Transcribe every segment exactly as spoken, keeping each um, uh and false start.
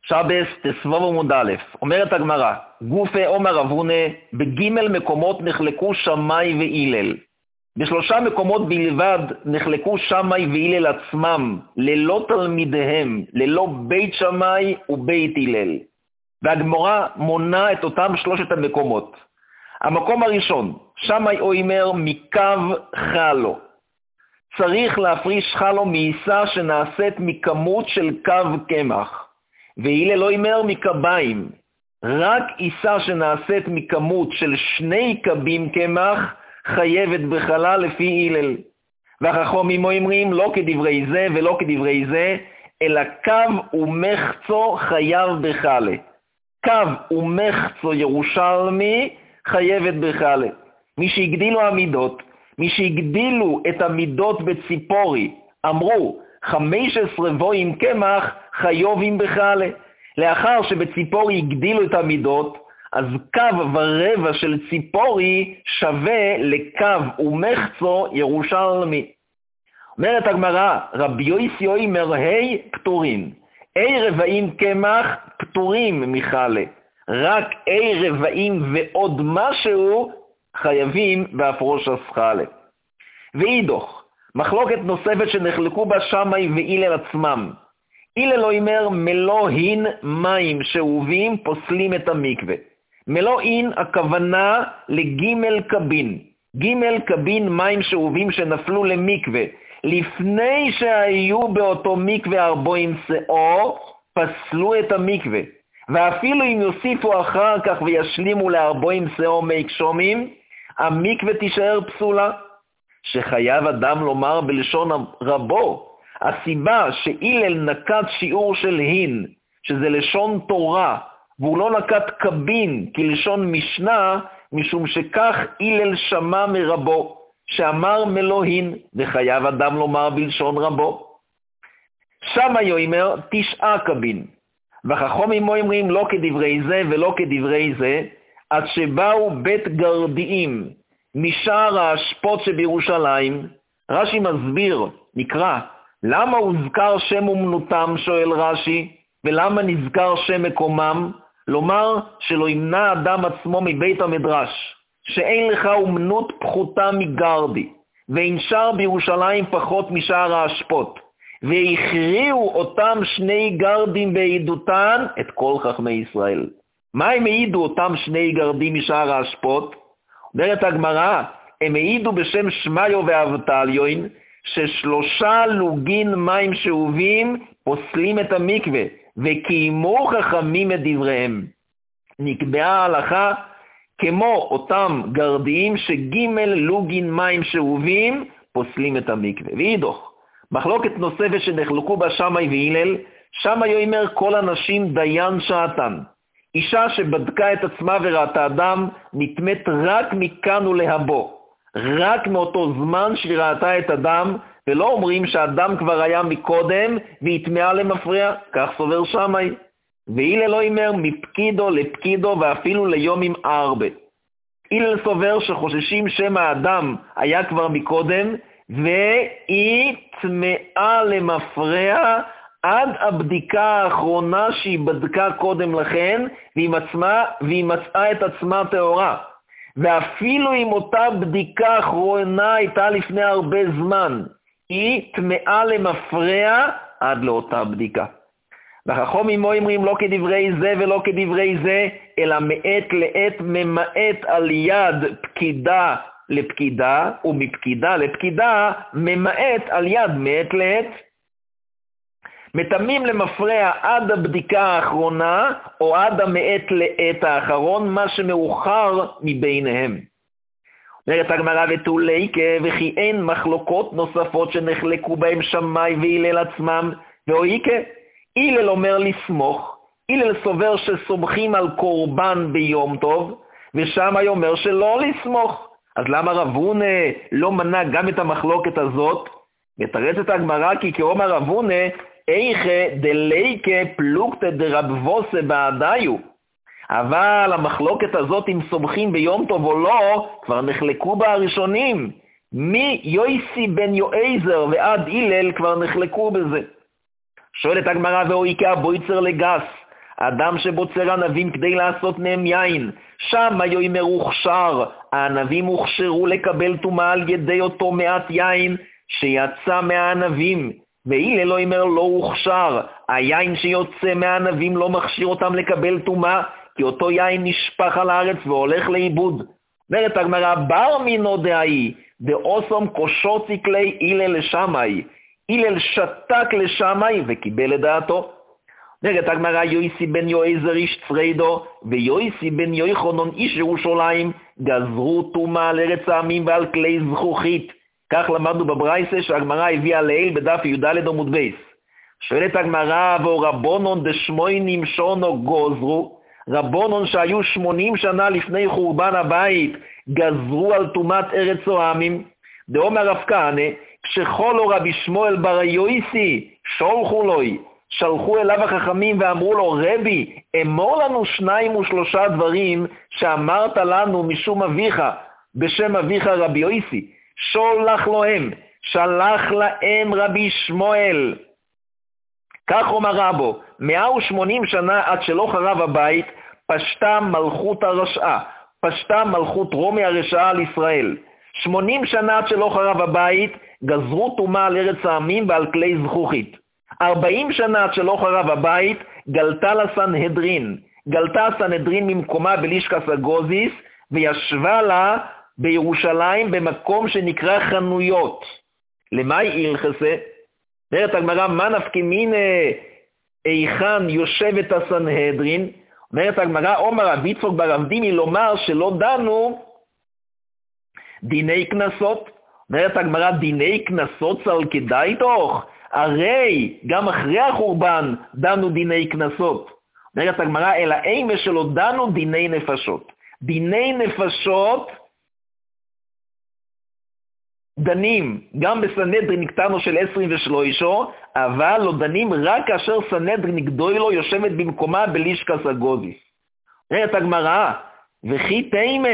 שבס תסבוב עמוד א', אומרת הגמרא, גופי עומר אבונה, בגימל מקומות נחלקו שמאי והילל. בשלושה מקומות בלבד נחלקו שמאי והילל עצמם, ללא תלמידיהם, ללא בית שמאי ובית הילל. והגמרא מונה את אותם שלושת המקומות. המקום הראשון, שמאי אומר מקו חלו. צריך להפריש חלו מעיסה שנעשית מכמות של קו קמח. והילל לא אומר מקביים, רק עיסה שנעשית מכמות של שני קבים קמח חייבת בחלה לפי הלל. והחכמים אומרים לא כדברי זה ולא כדברי זה, אלא קו ומחצו חייב בחלה. קו ומחצו ירושלמי חייבת בחלה. מי שהגדילו המידות, מי שהגדילו את המידות בציפורי, אמרו חמש עשרה בואים קמח חיובים בחלה. לאחר שבציפורי הגדילו את המידות, אז קו ורבע של ציפורי שווה לקו ומחצו ירושלמי. אומרת הגמרא, רבי יוסי אומר, היי פטורין, אי רבעים קמח פטורים מחלה, רק אי רבעים ועוד משהו חייבים בהפרוש הסחלה. ואידוך, מחלוקת נוספת שנחלקו בה שמאי והילל עצמם. הילל לא אומר מלואין מים שאובים פוסלים את המקווה. מלואין הכוונה לגימל קבין. גימל קבין מים שאובים שנפלו למקווה. לפני שהיו באותו מקווה ארבעים שאור, פסלו את המקווה. ואפילו אם יוסיפו אחר כך וישלימו לארבעים שאור מי קשומים, המקווה תישאר פסולה. שחייב אדם לומר בלשון רבו, הסיבה שהילל נקט שיעור של הין, שזה לשון תורה, והוא לא נקט קבין כלשון משנה, משום שכך הילל שמע מרבו, שאמר מלואין, וחייב אדם לומר בלשון רבו. שמאי אומר תשעה קבין, והחכמים אומרים לא כדברי זה ולא כדברי זה, עד שבאו בית גרדיים, משער האשפות שבירושלים. רש"י מסביר, נקרא, למה הוזכר שם אומנותם, שואל רש"י, ולמה נזכר שם מקומם? לומר שלא ימנע אדם עצמו מבית המדרש, שאין לך אומנות פחותה מגרדי, ואין שער בירושלים פחות משער האשפות, והכריעו אותם שני גרדים בעדותן את כל חכמי ישראל. מה הם העידו אותם שני גרדים משער האשפות? אומרת הגמרא, הם העידו בשם שמיו ואבטליון, ששלושה לוגין מים שאובים פוסלים את המקווה, וקיימו חכמים את דבריהם. נקבעה ההלכה כמו אותם גרדיים שגימל לוגין מים שאובים פוסלים את המקווה. ואידוך, מחלוקת נוספת שנחלקו בה שמאי והילל, שמאי אומר כל הנשים דיין שעתן. אישה שבדקה את עצמה וראתה אדם נטמאת רק מכאן ולהבו, רק מאותו זמן שהיא ראתה את אדם, ולא אומרים שהאדם כבר היה מקודם והתמאה למפרע, כך סובר שמאי. והילל לא אומר מפקידו לפקידו ואפילו ליומים ארבע. הילל סובר שחוששים שם האדם היה כבר מקודם, והיא תמאה למפרע עד הבדיקה האחרונה שהיא בדקה קודם לכן, והיא מצאה, והיא מצאה את עצמה טהורה. ואפילו אם אותה בדיקה אחרונה הייתה לפני הרבה זמן, היא תמאה למפרע עד לאותה בדיקה. והחכמים אומרים לא כדברי זה ולא כדברי זה, אלא מעת לעת ממעט על יד פקידה לפקידה, ומפקידה לפקידה ממעט על יד מעת לעת. מטמאים למפרע עד הבדיקה האחרונה, או עד המעת לעת האחרון, מה שמאוחר מביניהם. אומרת הגמרא ותוליקה, וכי אין מחלוקות נוספות שנחלקו בהם שמאי והילל עצמם, ואויקה, הילל אומר לסמוך, הילל סובר שסומכים על קורבן ביום טוב, ושמאי אומר שלא לסמוך. אז למה רב הונא לא מנע גם את המחלוקת הזאת? מתרצת הגמרא כי כאומר רב הונא, איכה דליקה פלוגתא דרב ווסה בעדיו. אבל המחלוקת הזאת אם סומכים ביום טוב או לא, כבר נחלקו בה הראשונים. מי יויסי בן יועזר ועד הילל כבר נחלקו בזה. שואלת הגמרא ואויקה בויצר לגס, אדם שבוצר ענבים כדי לעשות מהם יין, שם היומר הוכשר, הענבים הוכשרו לקבל טומאה על ידי אותו מעט יין שיצא מהענבים, והילל לא יאמר לא הוכשר, היין שיוצא מהענבים לא מכשיר אותם לקבל טומאה, כי אותו יין נשפך על הארץ והולך לאיבוד. אומרת הגמרא, בר מינו דאי, דאוסום קושוצי כלי הילל לשמאי, הילל שתק לשמאי וקיבל את דעתו. אומרת הגמרא, יויסי בן יועזר איש צריידו, ויויסי בן יוחנן איש ירושלים, גזרו טומאה על ארץ העמים ועל כלי זכוכית. כך למדנו בברייסה שהגמרא הביאה לעיל בדף י"ד עמוד בייס. שואלת הגמרא, ורבונון דשמוינים שונו גוזרו, רבונון שהיו שמונים שנה לפני חורבן הבית, גזרו על טומאת ארץ העמים. דאמר רב כהנא, כשחולו רבי שמואל בר יויסי, שולחו לוי, שלחו אליו החכמים ואמרו לו, רבי, אמור לנו שניים ושלושה דברים שאמרת לנו משום אביך, בשם אביך רבי יויסי. שולח להם, שלח להם רבי שמואל. כך אומר רבו, מאה ושמונים שנה עד שלא חרב הבית, פשטה מלכות הרשעה, פשטה מלכות רומי הרשעה על ישראל. שמונים שנה עד שלא חרב הבית, גזרו טומאה על ארץ העמים ועל כלי זכוכית. ארבעים שנה עד שלא חרב הבית, גלתה לסנהדרין. גלתה הסנהדרין ממקומה בלישקס הגוזיס, וישבה לה בירושלים במקום שנקרא חנויות. למה היא הלכסה? אומרת הגמרא, מה נפקא מינה היכן יושבת הסנהדרין? אומרת הגמרא, אומר רבי יצחק בר אבדימי לומר שלא דנו דיני כנסות. אומרת הגמרא, דיני כנסות צל כדאי תוך? הרי גם אחרי החורבן דנו דיני כנסות. אומרת הגמרא, אלא אימה שלא דנו דיני נפשות. דיני נפשות דנים גם בסנהדרין נקטנו של עשרים ושלושה, אבל לא דנים רק כאשר סנהדרין גדולו יושבת במקומה בלישקס הגוזיס. אומרת הגמרא, וכי תימה,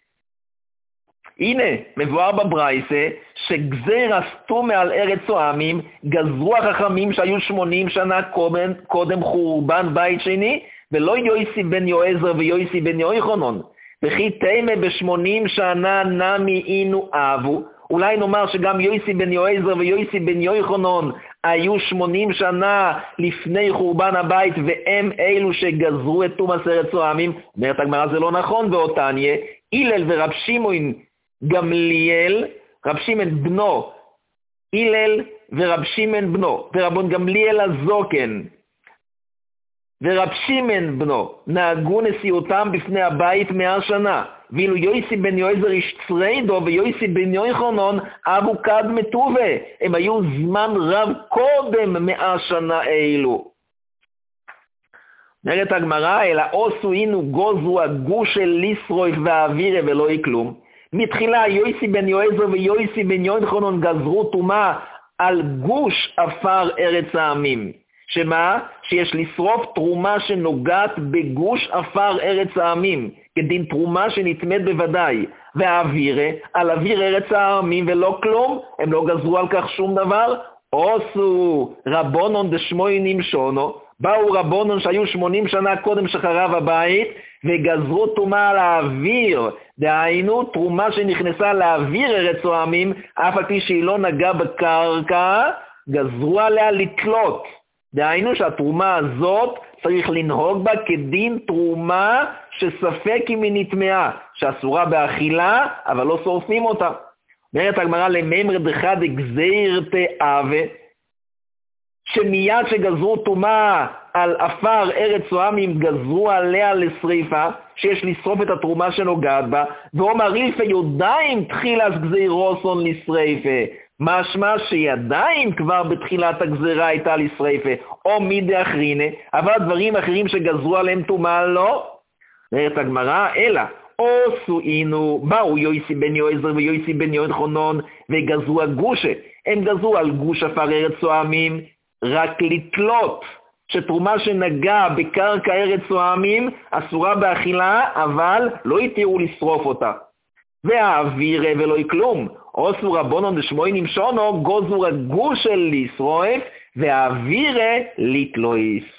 הנה מבואר בברייסה שגזר אסתום מעל ארץ העמים, גזרו החכמים שהיו שמונים שנה קודם, קודם חורבן בית שני, ולא יויסי בן יועזר ויויסי בן יוחנן. וכי תימה בשמונים שנה נמי אינו אבו, אולי נאמר שגם יויסי בן יועזר ויויסי בן יוחנן היו שמונים שנה לפני חורבן הבית, והם אלו שגזרו את טומאת ארץ העמים. אומרת הגמרא, זה לא נכון. ואותניה, הלל ורב שמעון גמליאל, רב שמעון בנו, הלל ורב שמעון בנו, ורבון גמליאל הזוקן, ורב שמעון בנו, נהגו נשיאותם בפני הבית מאה שנה. ואילו יויסי בן יועזר איש צריידו ויויסי בן יוחנן אבו קדמא טובה, הם היו זמן רב קודם מאה שנה אלו. אומרת הגמרא, אלא עשו אינו גוזו הגוש של ליסרויף והאווירה ולא יקלום. מתחילה יויסי בן יועזר ויויסי בן יוחנן גזרו טומאה על גוש עפר ארץ העמים. שמה? שיש לשרוף תרומה שנוגעת בגוש עפר ארץ העמים, כדין תרומה שנתמת בוודאי. והאווירה, על אוויר ארץ העמים ולא כלום, הם לא גזרו על כך שום דבר. עשו רבונון דשמוינים שונו, באו רבונון שהיו שמונים שנה קודם שחרב הבית, וגזרו טומאה על האוויר, דהיינו תרומה שנכנסה לאוויר ארץ העמים, אף על פי שהיא לא נגעה בקרקע, גזרו עליה לתלות. דהיינו שהתרומה הזאת צריך לנהוג בה כדין תרומה שספק אם היא נטמעה, שאסורה באכילה, אבל לא שורפים אותה. אומרת הגמרא, לממר דחד גזירתי אבה, שמיד שגזרו טומאה על עפר ארץ העמים גזרו עליה לשריפה, שיש לשרוף את התרומה שנוגעת בה, ואומר אילפה יודעים תחילת גזירוסון לשריפה, משמע שידיים כבר בתחילת הגזירה הייתה לשריפה, או מידי אחרינה, אבל דברים אחרים שגזרו עליהם טומאה לא. אומרת הגמרא, אלא עשו אינו, באו יויסי בן יועזר ויויסי בן יוחנן וגזרו הגושה, הם גזרו על גוש עפר ארץ העמים רק לתלות, שתרומה שנגע בקרקע ארץ העמים אסורה באכילה, אבל לא יתירו לשרוף אותה. והאווירה ולא יקלום, עשו רבונון דשמוינים שונו, גוזרו הגוש של לשרוף, והאווירה לתלויס.